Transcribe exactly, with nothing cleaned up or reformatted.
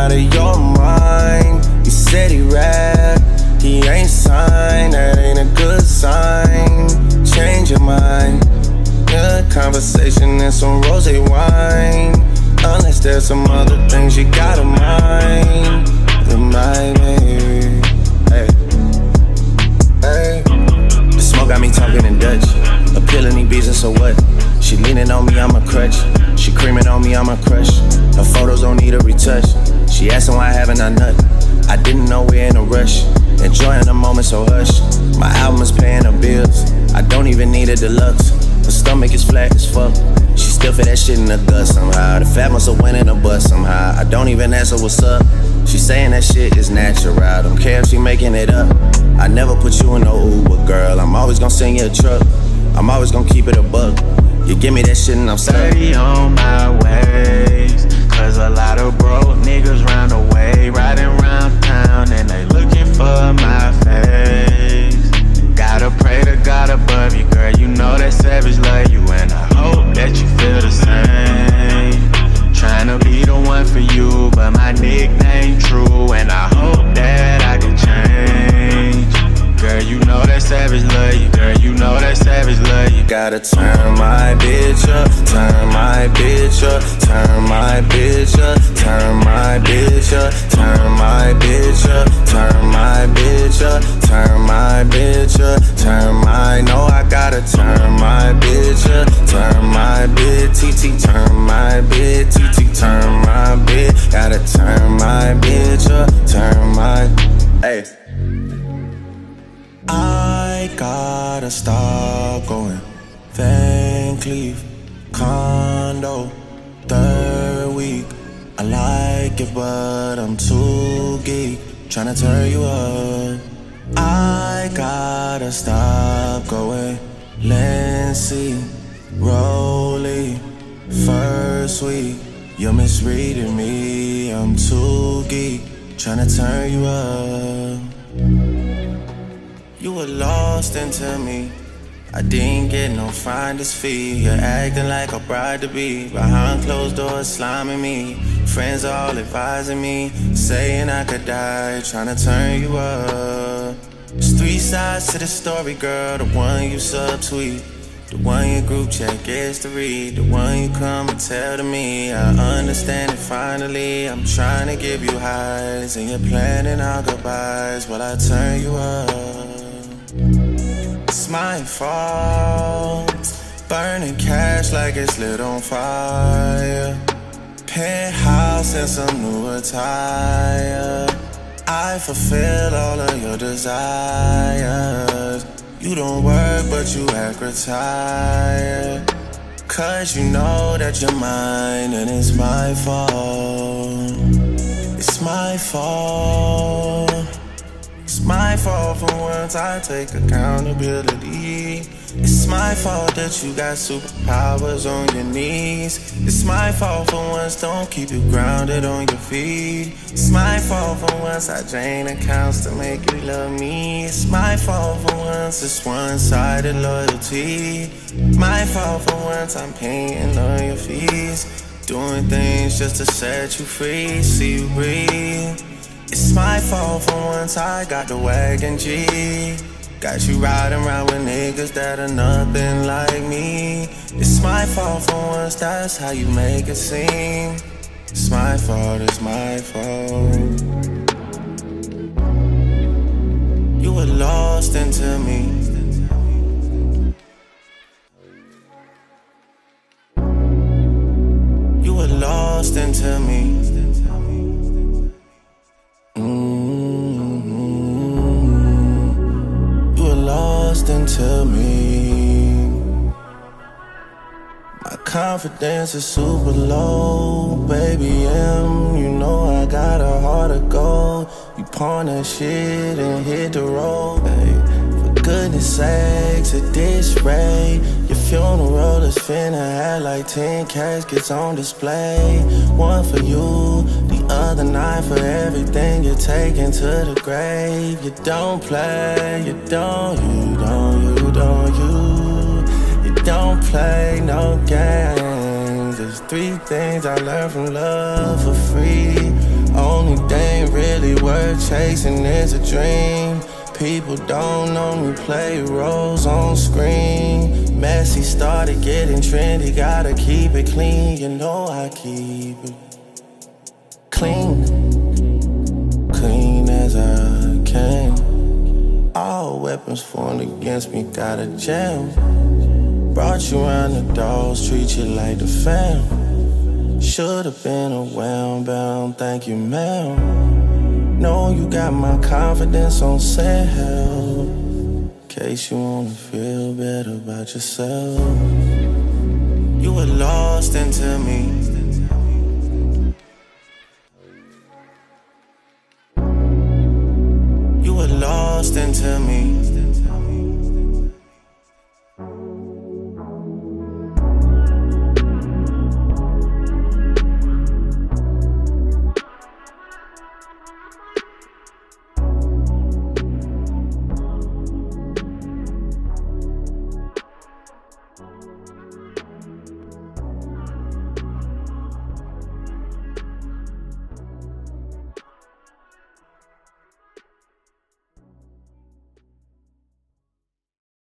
out of your mind. You said he rap, he ain't signed, that ain't a good sign. Change your mind. Good conversation and some rosé wine. Unless there's some other things you gotta mind. The my baby. Hey, hey. The smoke got me talking in Dutch. Appealing these beats and so what? She leaning on me, I'm a crutch. She creaming on me, I'm a crush. Her photos don't need a retouch. She asking why haven't I nut? I didn't know we're in a rush. Enjoying the moment, so hush. My album is paying the bills. I don't even need a deluxe. Her stomach is flat as fuck. She still fit that shit in the gut somehow. The fat must have went in the butt somehow. I don't even ask her what's up. She saying that shit is natural. Don't care if she making it up. I never put you in no Uber, girl. I'm always gonna send you a truck. I'm always gonna keep it a buck. You give me that shit and I'm steady on my ways. Cause a lot of broke niggas round the way, riding round town and they looking for my face. Gotta pray to God above you, girl. You know that savage love you, and I hope that you feel the same. Tryna be the one for you, but my nickname true, and I hope that I can change. Girl, you know that savage love you. Girl, you know that savage love you. Gotta turn my bitch up, turn my bitch up, turn my bitch up, turn my bitch up, turn my bitch up, turn my bitch up, turn my bitch up, turn my. No, I gotta turn my bitch up, turn my bitch, T T, turn my bitch, T T, turn my bitch. Gotta turn my bitch up, turn my. Hey. I gotta stop going. Van Cleef, condo, third week. I like it, but I'm too geek. Tryna turn you up. I gotta stop going. Lancy, Rolly, first week. You're misreading me. I'm too geek. Tryna turn you up. You were lost into me. I didn't get no finder's fee. You're acting like a bride to be. Behind closed doors, sliming me. Friends all advising me, saying I could die, trying to turn you up. There's three sides to the story, girl. The one you subtweet, the one your group chat gets to read, the one you come and tell to me. I understand it finally. I'm trying to give you highs, and you're planning our goodbyes while I turn you up. It's my fault, burning cash like it's lit on fire. Penthouse and some new attire. I fulfill all of your desires. You don't work but you act retired. Cause you know that you're mine and it's my fault. It's my fault. It's my fault for once I take accountability. It's my fault that you got superpowers on your knees. It's my fault for once, don't keep you grounded on your feet. It's my fault for once, I drain accounts to make you love me. It's my fault for once, it's one-sided loyalty. My fault for once, I'm paying all your fees. Doing things just to set you free, see you breathe. It's my fault for once, I got the wagon G. Got you riding around with niggas that are nothing like me. It's my fault for once, that's how you make it seem. It's my fault, it's my fault. You were lost into me. You were lost into me. Lost into me. My confidence is super low, baby M. You know I got a heart of gold. You pawn that shit and hit the road, babe. For goodness sakes, at this rate, your funeral is finna have like ten caskets on display. One for you, the other nine for everything you're taking to the grave. You don't play, you don't, you don't, you don't, you You don't play no games. There's three things I learned from love for free. Only thing really worth chasing is a dream. People don't only play roles on screen. Messy started getting trendy, gotta keep it clean. You know I keep it clean, clean as I can. All weapons formed against me got a jam. Brought you around the dogs, treat you like the fam. Should've been around, but I don't thank you, ma'am. Know you got my confidence on sale. In case you wanna feel better about yourself. You were lost into me.